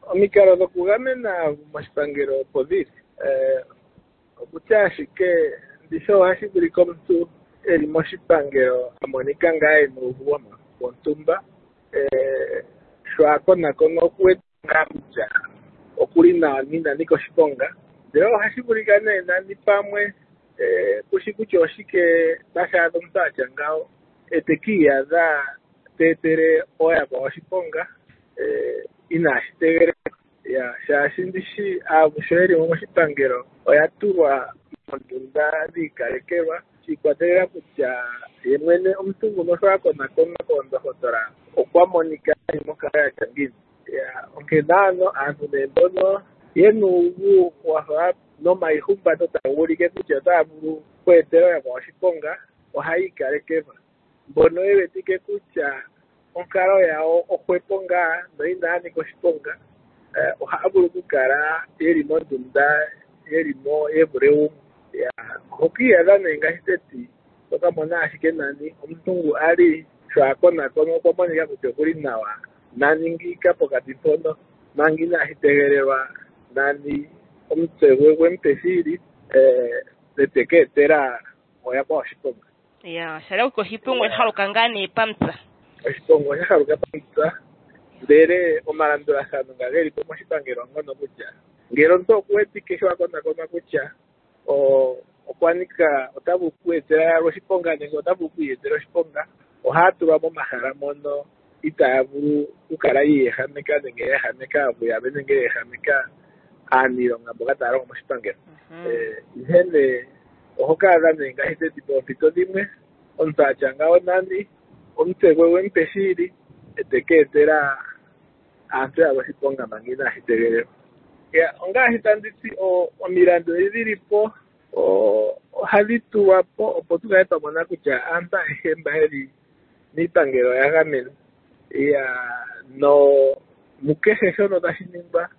omikalo dhokugamena moshipangelo opo dhili. Okutya ashike ndishi ohashi vulika omuntu eli moshipangelo a monika ngaa ena uuvu wontumba, sho a konakona okuwete ngaa kutya okuli nawa inanika oshiponga, ndele ohashi vulika nee nani pamwe kushi kutya oshike tashi adha omuntu atya ngawo eteki iyadha teetele ooyakwawo oshiponga inaashi tegelelwa. Shaashi ndishi aavu sho yeli moshipangelo oya tulwa moondunda dhiikalekelwa shi ikwatelela kutya ye mwene omuntu nguno sho a konakonwa koondohotola okwa monika eli monkalo yatya ngiini. Onkene ano aantu nee mbono yena uuvu wafa nomaihumbato taga ulike kutya otaya vulu oku etela ooyakwawo oshiponga ohaya ikalekelwa. Mbono ye wetike kutya onkalo yawo ohwepo ngaa no inaya nika oshiponga ohaya vulu okukala yeli mondunda yelimo ye vule gumwe. Oho iyadha nee ngaashi teti toka mona ashike nani omuntu ngu ali sho a konakonwa okwa monika kutya okuli nawa nani ngiika pokati mpono manga inaashi tegelelwa nani omutse gwe gwemupeshili teke etela ooyakwawo oshiponga. Shala uko oshiponga oshahaluka ngaa nee pamupya. Oshiponga oshahaluka pamupya, ndele omalandulathano nga gelipo moshipangelo ngono kutya ngele omuntu okuwetike sho a konakonwa kutya okwa nika ota vulu oku etela oshiponga nenge ota vulu oku iyetela oshiponga, ohaya tulwa momahala mono itaya vulu okukala yiiyehameka nenge yeehameka aavu yawo nenge yeehameka aaniilonga mboka taya longo moshipangelo. Ihe nee oho kaadha nee ngaashi teti poompito dhimwe omuntu atya ngawo nani omutse gwe gwemupeshili eteke etela aantu yawo oshiponga manga inaashi tegelelwa. Ongaashi tanditi omilandu dhilipo ohadhi tulwapo opo tukale twa mona kutya aantu ayehe mba yeli miipangelo oya gamenwa. No mukehe shono tashi ningwa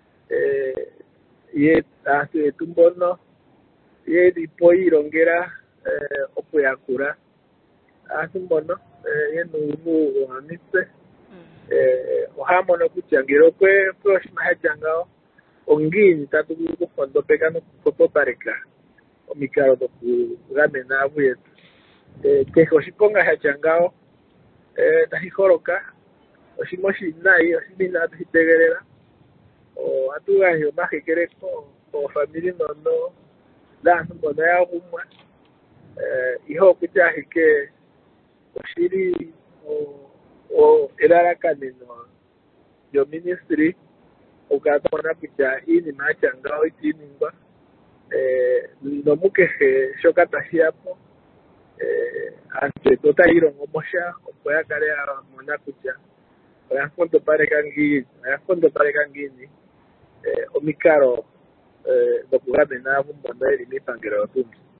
aantu yetu mbono yelipo yiilongela okuyakula aantu mbono yena uuvu womomitse ohaya mono kutya ngele opwe oshinima shatya ngawo ongiini tatu vulu okunkondopeka nokuhwepopaleka omikalo dhokugamena aavu yetu. Kehe oshiponga shatya ngawo tashi holoka oshinima oshiwinayi, oshinima inaatu shi tegelela. Ohatu gandja omahekele koofamili dhono dhaantu mbono ya gumwa, ihe okutya ashike oshili elalakaneno lyoministry okukala twa mona kutya iinima yatya ngawo itayi ningwa, nomukehe shoka tashi yapo aantu yetu otaya ilongomo sha opo ya kale ya mona kutya oya nkondopaleka ngiini omikalo dhokugamena aavu mbono yeli miipangelo oyo tuu mbyo.